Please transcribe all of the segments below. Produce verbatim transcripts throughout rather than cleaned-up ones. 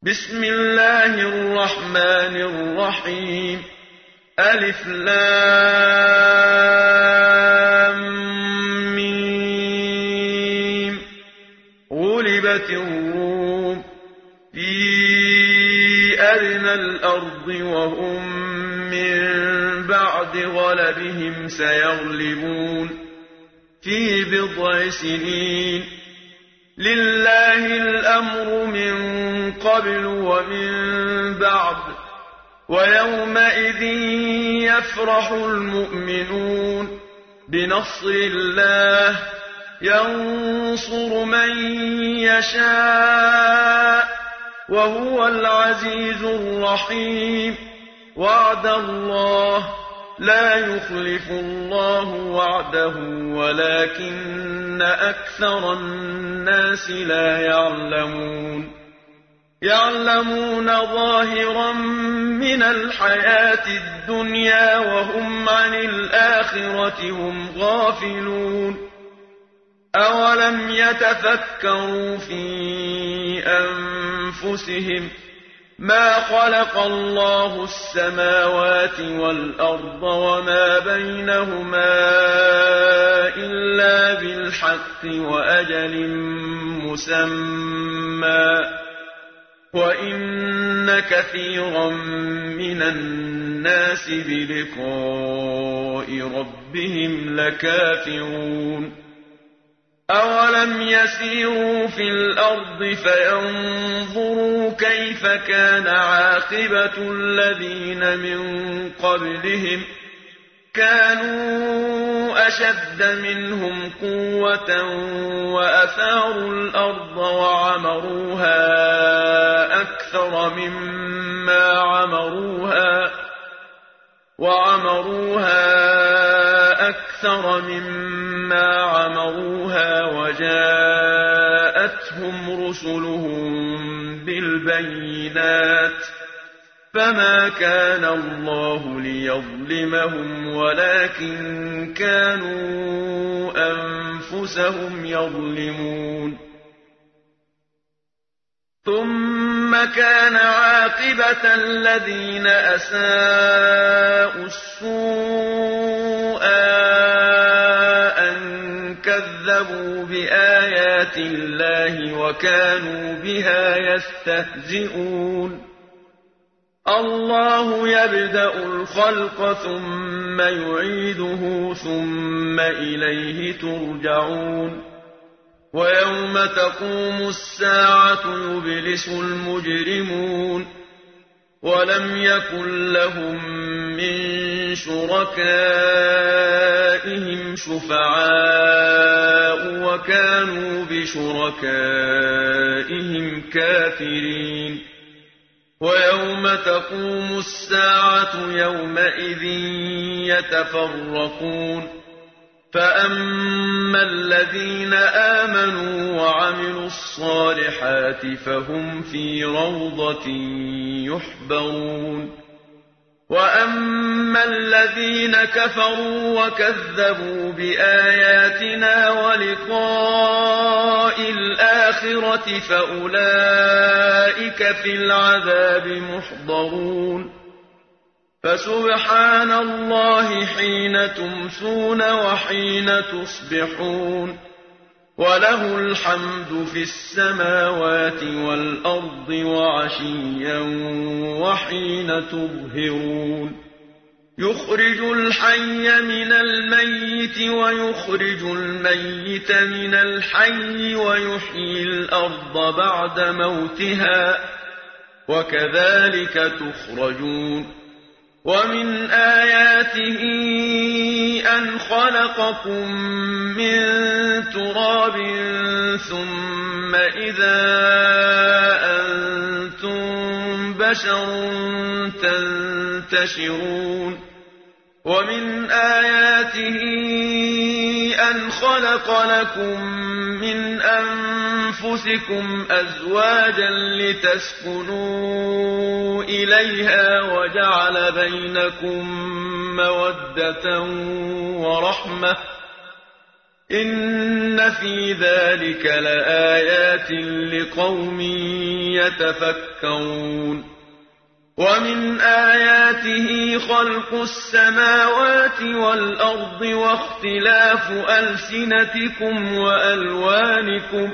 بسم الله الرحمن الرحيم ألف لام ميم غلبت الروم في أدنى الأرض وهم من بعد غلبهم سيغلبون في بضع سنين لله الأمر من قبل ومن بعد ويومئذ يفرح المؤمنون بنصر الله ينصر من يشاء وهو العزيز الرحيم وعد الله لا يخلف الله وعده ولكن أكثر الناس لا يعلمون يعلمون ظاهرا من الحياة الدنيا وهم عن الآخرة هم غافلون أولم يتفكروا في أنفسهم ما خلق الله السماوات والأرض وما بينهما إلا بالحق وأجل مسمى وإن كثيرا من الناس بلقاء ربهم لكافرون أولم يسيروا في الأرض فينظروا كيف كان عاقبة الذين من قبلهم كانوا أشد منهم قوة وأثاروا الأرض وعمروها أكثر مما عمروها وعمروها أكثر مما عمروها وجاءتهم رسلهم بالبينات فما كان الله ليظلمهم ولكن كانوا أنفسهم يظلمون ثم كان عاقبة الذين أساءوا السوء أن كذبوا بآيات الله وكانوا بها يستهزئون الله يبدأ الخلق ثم يعيده ثم إليه ترجعون ويوم تقوم الساعة يبلس المجرمون ولم يكن لهم من شركائهم شفعاء وكانوا بشركائهم كافرين ويوم تقوم الساعة يومئذ يتفرقون فأما الذين آمنوا وعملوا الصالحات فهم في روضة يحبرون وأما الذين كفروا وكذبوا بآياتنا ولقاء الآخرة فأولئك في العذاب محضرون فسبحان الله حين تمسون وحين تصبحون وله الحمد في السماوات والأرض وعشيا وحين تظهرون يخرج الحي من الميت ويخرج الميت من الحي ويحيي الأرض بعد موتها وكذلك تخرجون ومن آياته أن خلقكم من تراب ثم إذا أنتم بشر تنتشرون ومن آياته أن خلق لكم من أنفسكم أزواجا لتسكنوا إليها وجعل بينكم مودة ورحمة إن في ذلك لآيات لقوم يتفكرون ومن آياته خلق السماوات والأرض واختلاف ألسنتكم وألوانكم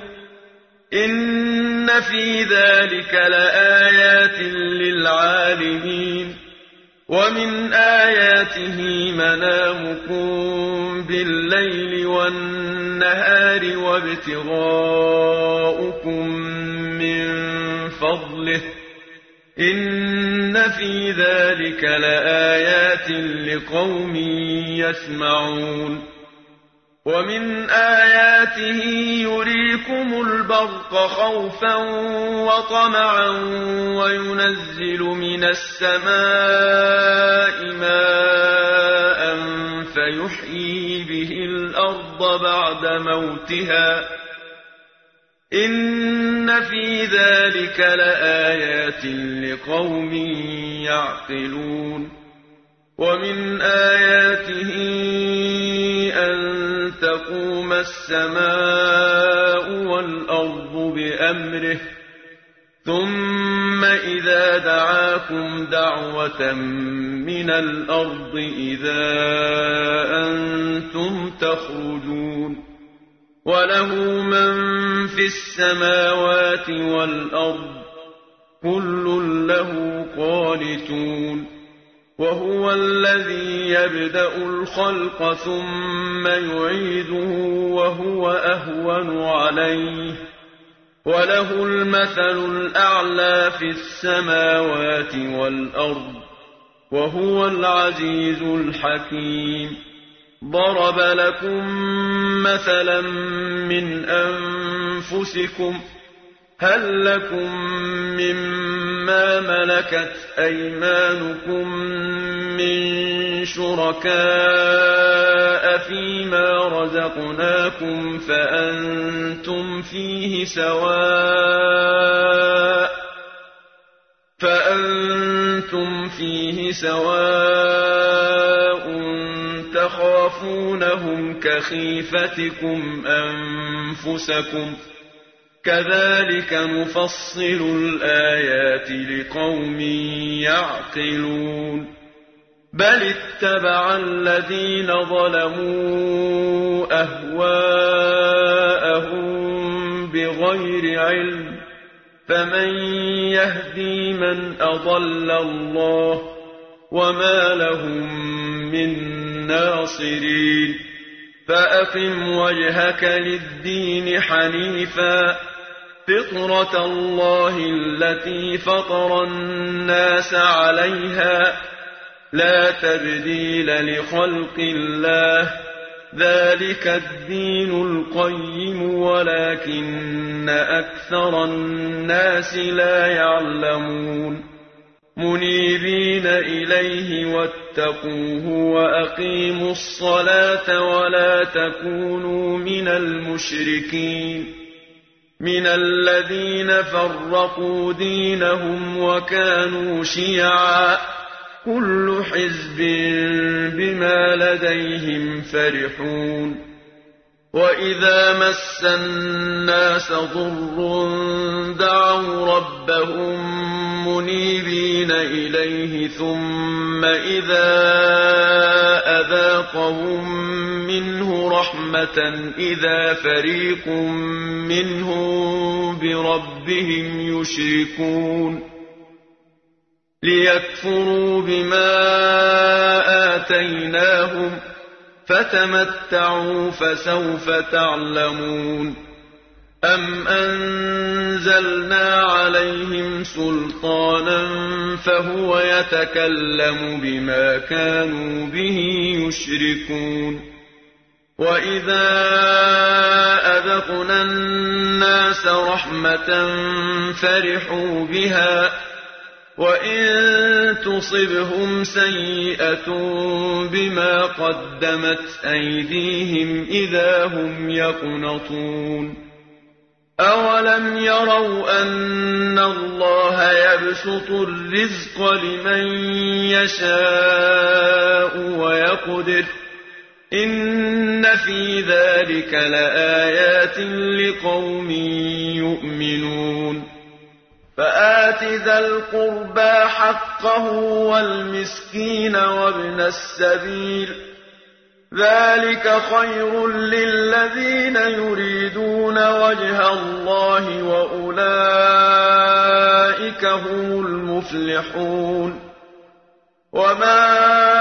إن في ذلك لآيات للعالمين ومن آياته منامكم بالليل والنهار وابتغاؤكم من فضله إن في ذلك لآيات لقوم يسمعون ومن آياته يريكم البرق خوفا وطمعا وينزل من السماء ماء فيحيي به الأرض بعد موتها إن في ذلك لآيات لقوم يعقلون ومن آياته أن تقوم السماء والأرض بأمره ثم إذا دعاكم دعوة من الأرض إذا أنتم تخرجون وله من في السماوات والأرض كل له قانتون وهو الذي يبدأ الخلق ثم يعيده وهو أهون عليه وله المثل الأعلى في السماوات والأرض وهو العزيز الحكيم ضرب لكم مثلا من أنفسكم هل لكم مما ملكت أيمانكم من شركاء فيما رزقناكم فأنتم فيه سواء فأنتم فيه سواء تخافونهم كخيفتكم أنفسكم كذلك نفصل الآيات لقوم يعقلون بل اتبع الذين ظلموا أهواءهم بغير علم فمن يهدي من أضل الله وما لهم من ناصرين فأقم وجهك للدين حنيفا فطرة الله التي فطر الناس عليها لا تبديل لخلق الله ذلك الدين القيم ولكن أكثر الناس لا يعلمون منيبين إليه واتقوه وأقيموا الصلاة ولا تكونوا من المشركين من الذين فرقوا دينهم وكانوا شيعا كل حزب بما لديهم فرحون وإذا مس الناس ضر دعوا ربهم منيبين إليه ثم إذا أذاقهم منه رحمة إذا فريق منهم بربهم يشركون ليكفروا بما آتيناهم فتمتعوا فسوف تعلمون أم أنزلنا عليهم سلطانا فهو يتكلم بما كانوا به يشركون وإذا أذقنا الناس رحمة فرحوا بها وإن تصبهم سيئة بما قدمت أيديهم إذا هم يقنطون أولم يروا أن الله يبسط الرزق لمن يشاء ويقدر إن في ذلك لآيات لقوم يؤمنون فآت ذا القربى حقه والمسكين وابن السبيل ذلك خير للذين يريدون وجه الله وأولئك هم المفلحون وما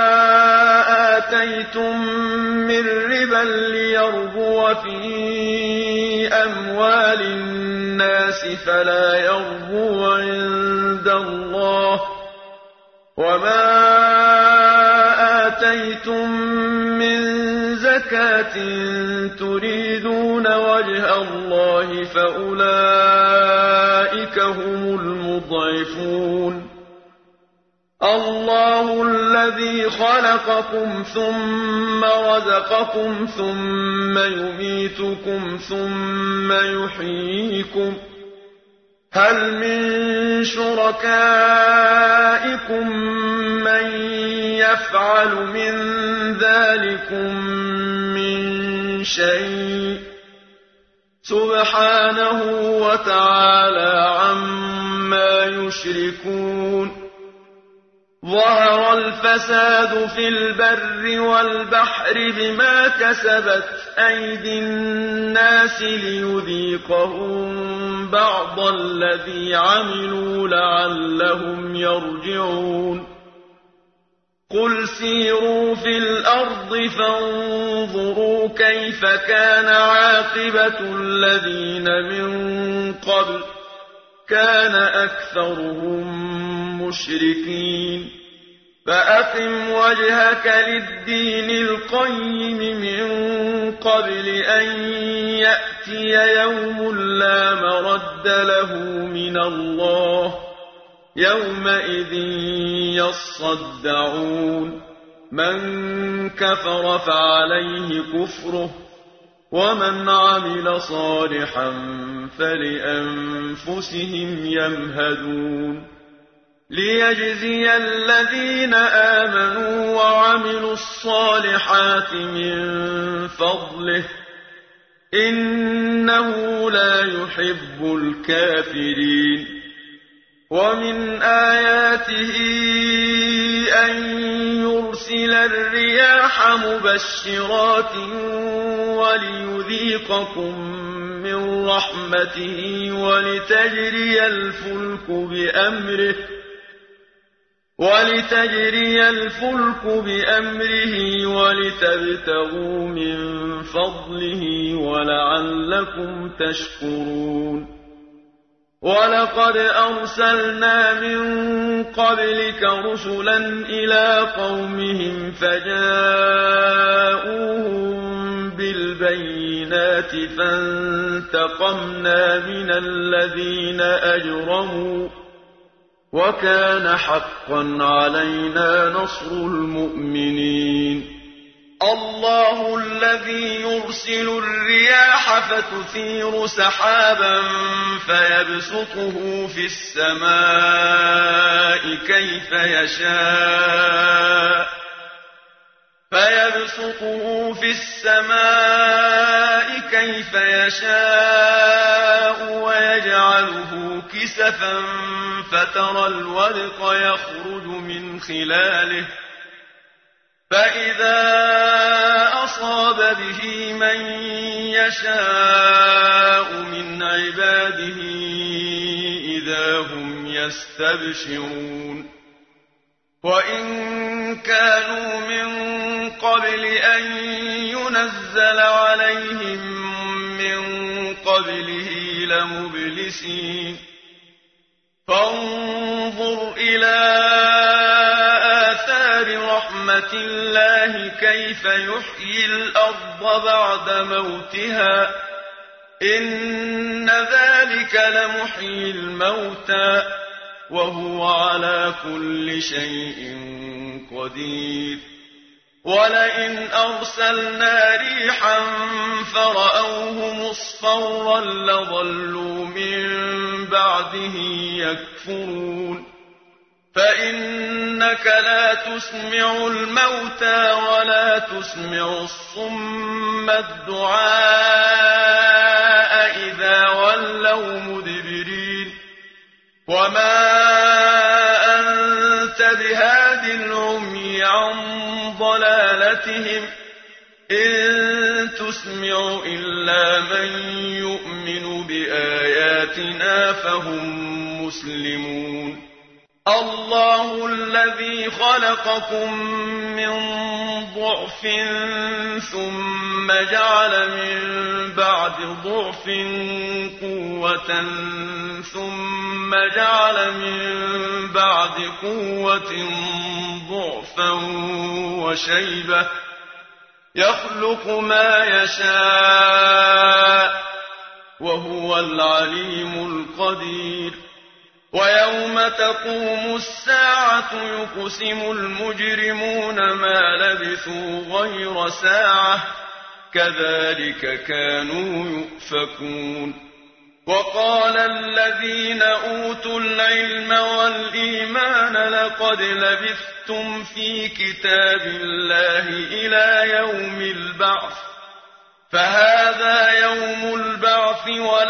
آتيتم من ربا ليربو في أموال الناس فلا يربو عند الله وما آتيتم من زكاة تريدون وجه الله فأولئك هم المضعفون الله الذي خلقكم ثم رزقكم ثم يميتكم ثم يحييكم هل من شركائكم من يفعل من ذلكم من شيء سبحانه وتعالى عما يشركون ظهر الفساد في البر والبحر بما كسبت أيدي الناس ليذيقهم بعض الذي عملوا لعلهم يرجعون قل سيروا في الأرض فانظروا كيف كان عاقبة الذين من قبل كان أكثرهم مشركين فأقم وجهك للدين القيم من قبل أن يأتي يوم لا مرد له من الله يومئذ يصدعون من كفر فعليه كفره ومن عمل صالحا فلأنفسهم يمهدون ليجزي الذين آمنوا وعملوا الصالحات من فضله إنه لا يحب الكافرين ومن آياته أن يرسل الرياح مبشرات وليذيقكم من رحمته ولتجري الفلك بأمره ولتجري الفلك بأمره ولتبتغوا من فضله ولعلكم تشكرون ولقد أرسلنا من قبلك رسلا إلى قومهم فجاءوهم بالبينات فانتقمنا من الذين أجرموا وكان حقا علينا نصر المؤمنين الله الذي يرسل الرياح فتثير سحابا فيبسطه في السماء كيف يشاء فيبسطه في السماء كيف يشاء ويجعله كسفا فترى الودق يخرج من خلاله فإذا أصاب به من يشاء من عباده إذا هم يستبشرون وإن كانوا من قبل أن ينزل عليهم من قبله لمبلسين فانظر إلى آثار رحمة الله كيف يحيي الأرض بعد موتها إن ذلك لمحيي الموتى وهو على كل شيء قدير ولئن أرسلنا ريحا فرأوه مصفرا لظلوا من بعده يكفرون فإنك لا تسمع الموتى ولا تسمع الصم الدعاء إذا ولوا مدبرين وما أنت بهاد العمي عن ضلالتهم إن تسمع إلا من يؤمن بآياتنا فهم مسلمون الله الذي خلقكم من ضعف ثم جعل من بعد ضعف قوة ثم جعل من بعد قوة ضعفا وشيبة يخلق ما يشاء وهو العليم القدير ويوم تقوم الساعة يقسم المجرمون ما لبثوا غير ساعة كذلك كانوا يؤفكون وقال الذين أوتوا العلم والإيمان لقد لبثتم في كتاب الله إلى يوم البعث فهذا يوم البعث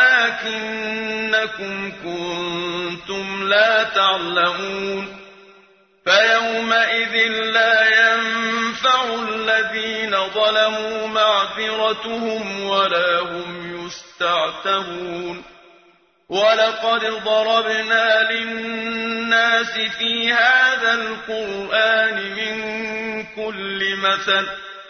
ولكنكم كنتم لا تعلمون فيومئذ لا ينفع الذين ظلموا معذرتهم ولا هم يستعتبون ولقد ضربنا للناس في هذا القرآن من كل مثل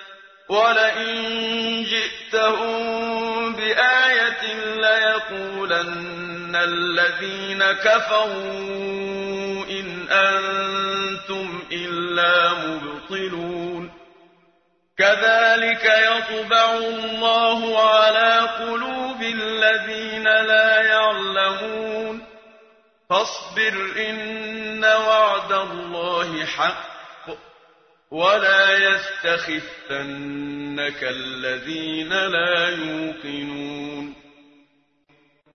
ولئن جئتهم بآية ليقولن الذين كفروا إن أنتم إلا مبطلون كذلك يطبع الله على قلوب الذين لا يعلمون فاصبر إن وعد الله حق ولا يستخفنك الذين لا يوقنون